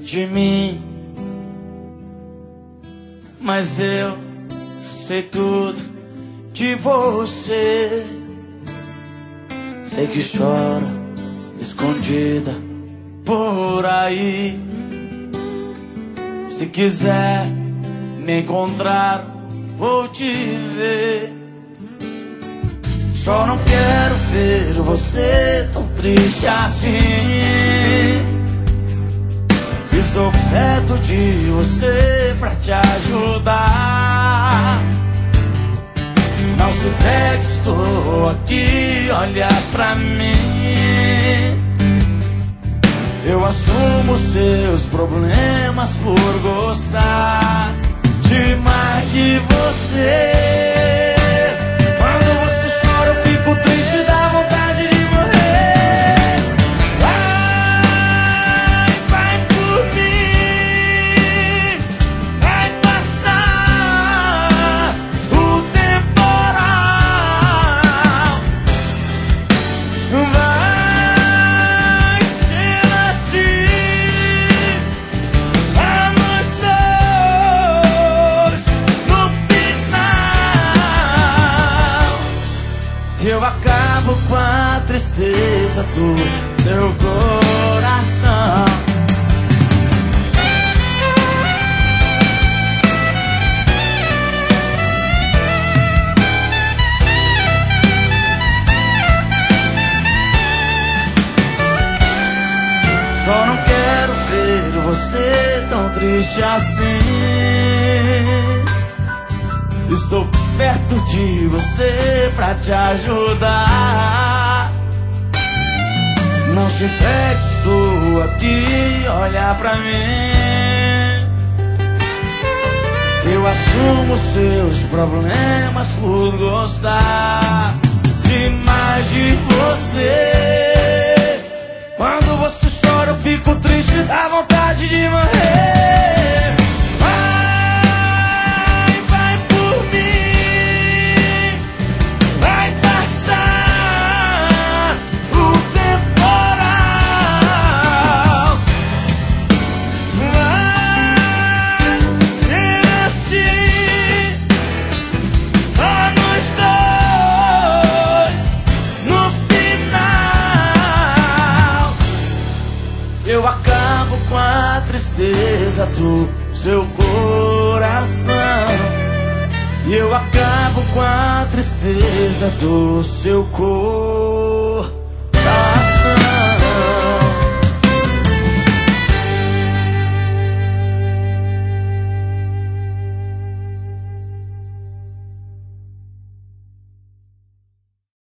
de mim, mas eu sei tudo de você. Sei que chora escondida por aí. Se quiser me encontrar, vou te ver. Só não quero ver você tão triste assim. Estou perto de você pra te ajudar. Não se entregue, estou aqui, olha pra mim. Eu assumo seus problemas por gostar demais de você. Quando você chora eu fico triste, dá vontade de morrer. Vai por mim, vai passar o temporal. Vai ser assim pra nós dois no final. Eu acabo com a tristeza do seu coração. Só não quero ver você tão triste assim. Estou perto de você pra te ajudar. Não se entregue, estou aqui, olha pra mim. Eu assumo seus problemas por gostar demais de você. Quando você chora eu fico triste, dá vontade de morrer. Vai por mim, vai passar o temporal. Vai ser assim pra nós dois no final. Eu acabo com a tristeza do seu coração. E eu acabo com a tristeza do seu corpo.